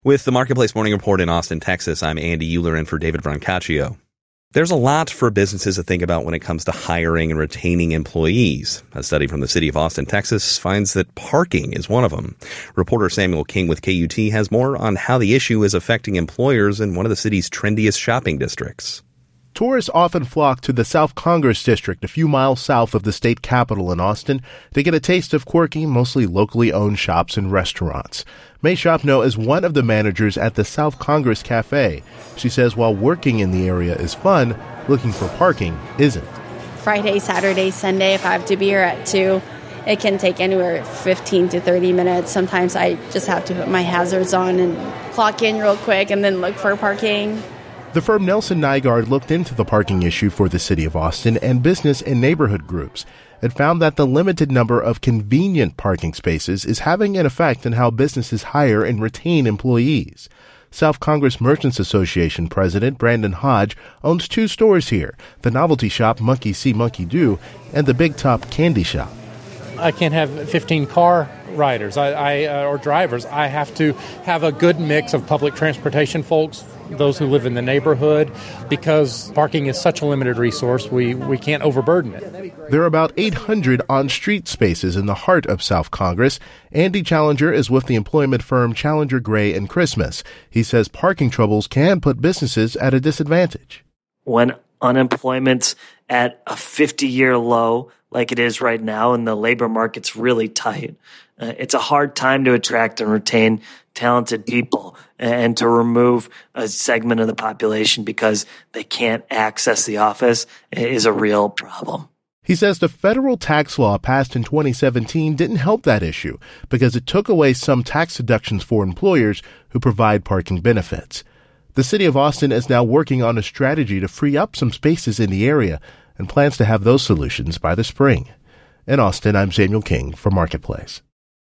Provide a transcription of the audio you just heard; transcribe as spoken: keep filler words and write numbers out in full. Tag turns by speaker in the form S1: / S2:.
S1: With the Marketplace Morning Report in Austin, Texas, I'm Andy Euler in for David Brancaccio. There's a lot for businesses to think about when it comes to hiring and retaining employees. A study from the city of Austin, Texas, finds that parking is one of them. Reporter Samuel King with K U T has more on how the issue is affecting employers in one of the city's trendiest shopping districts.
S2: Tourists often flock to the South Congress District, a few miles south of the state capitol in Austin, to get a taste of quirky, mostly locally owned shops and restaurants. May Shopno is one of the managers at the South Congress Cafe. She says while working in the area is fun, looking for parking isn't.
S3: Friday, Saturday, Sunday, if I have to be here at two, it can take anywhere fifteen to thirty minutes. Sometimes I just have to put my hazards on and clock in real quick and then look for parking.
S2: The firm Nelson Nygaard looked into the parking issue for the city of Austin and business and neighborhood groups. It found that the limited number of convenient parking spaces is having an effect on how businesses hire and retain employees. South Congress Merchants Association President Brandon Hodge owns two stores here, the novelty shop Monkey See, Monkey Do, and the Big Top Candy Shop.
S4: I can't have fifteen car riders I, I, uh, or drivers. I have to have a good mix of public transportation folks, those who live in the neighborhood, because parking is such a limited resource, we, we can't overburden it.
S2: There are about eight hundred on-street spaces in the heart of South Congress. Andy Challenger is with the employment firm Challenger Gray and Christmas. He says parking troubles can put businesses at a disadvantage.
S5: When unemployment's at a fifty-year low, like it is right now, and the labor market's really tight, uh, it's a hard time to attract and retain talented people and to remove a segment of the population because they can't access the office is a real problem.
S2: He says the federal tax law passed in twenty seventeen didn't help that issue because it took away some tax deductions for employers who provide parking benefits. The city of Austin is now working on a strategy to free up some spaces in the area and plans to have those solutions by the spring. In Austin, I'm Samuel King for Marketplace.